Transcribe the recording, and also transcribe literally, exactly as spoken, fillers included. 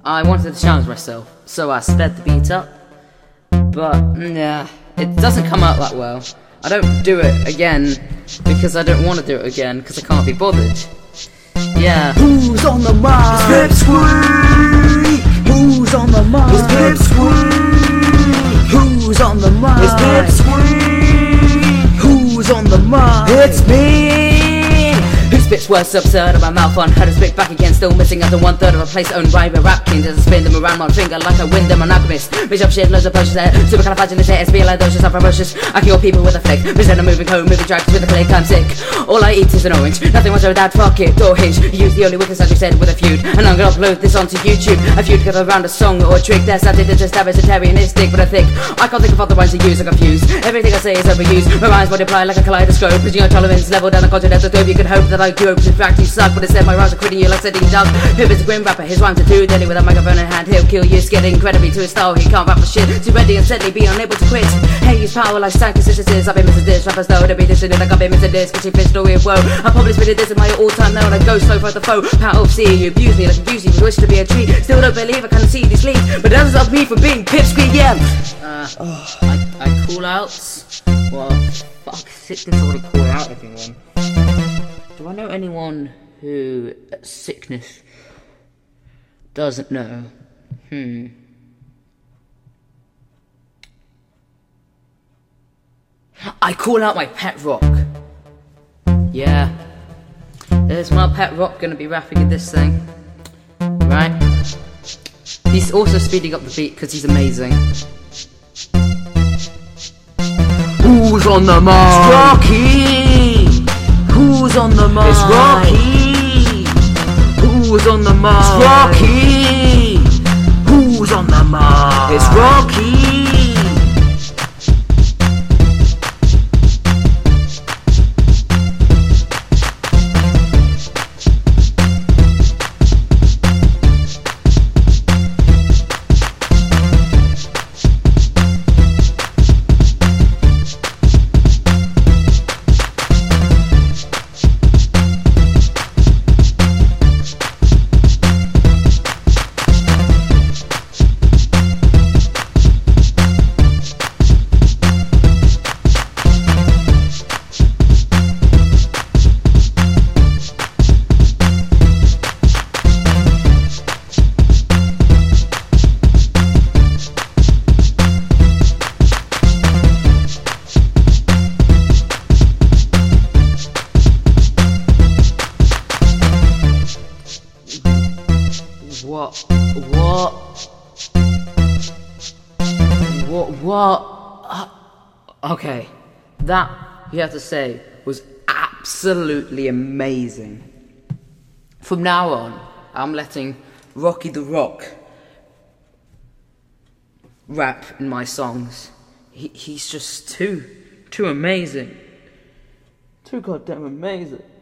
I wanted to challenge myself, so I sped the beat up. But, nah, it doesn't come out that well. I don't do it again because I don't want to do it again because I can't be bothered. Yeah. Who's on the mic? It's Pipsqueak. Who's on the mic? It's Pipsqueak. Who's on the mic? It's Pipsqueak. Who's on the mic? It's me. Who spits words absurd of my mouth on how to spit back again, still missing under one third of a place owned by a rap king. Doesn't spin them around my finger like a wind monogamist. Bishop shit, loads of potions there. Supercalifragilistic, SBLidocious, I'm ferocious. I kill people with a flick. Present a moving home, moving tracks with a click. I'm sick. All I eat is an orange. Nothing wants to that. Fuck it. Door hinge. Use the only witness as you said with a feud. And I'm gonna upload this onto YouTube. A feud got around a song or a trick. That's something that just a vegetarianistic, but I think I can't think of other ones to use. I'm confused. Everything I say is overused. My rhymes multiply like a kaleidoscope. Pushing your tolerance level down the continental globe. You could hope that I grow. In fact, you suck, but instead my rhymes are quitting you like setting down. Who is a grim rapper? His rhymes are too deadly. With a microphone in hand, he'll kill you. Scared incredibly to his style. He can't rap for shit. Too ready and steadily be unable to quit. Hey, use power like stank consistencies. I've been missing this. Rappers know to be dissing it like I've been missing this. Cause she fish story of woe. I probably spitted this in my all time now. And I go slow for the foe. Power of seeing you abuse me like abuse you. You wish to be a tree. Still don't believe I can see these leaves. But that doesn't stop me from being Pipsqueak, yeah. Uh, oh. I, I call outs. Well, fuck, sickness, I want to call out everyone. Do I know anyone who sickness doesn't know? Hmm. I call out my pet rock. Yeah. There's my pet rock gonna be rapping in this thing. Right? He's also speeding up the beat because he's amazing. Who's on the mic? It's Rocky! Who's on the mic? It's Rocky! Who's on the mic? It's Rocky! Who's on the mic? It's Rocky! What? What? What? What? Uh, okay, that, you have to say, was absolutely amazing. From now on, I'm letting Rocky the Rock rap in my songs. He, he's just too, too amazing. Too goddamn amazing.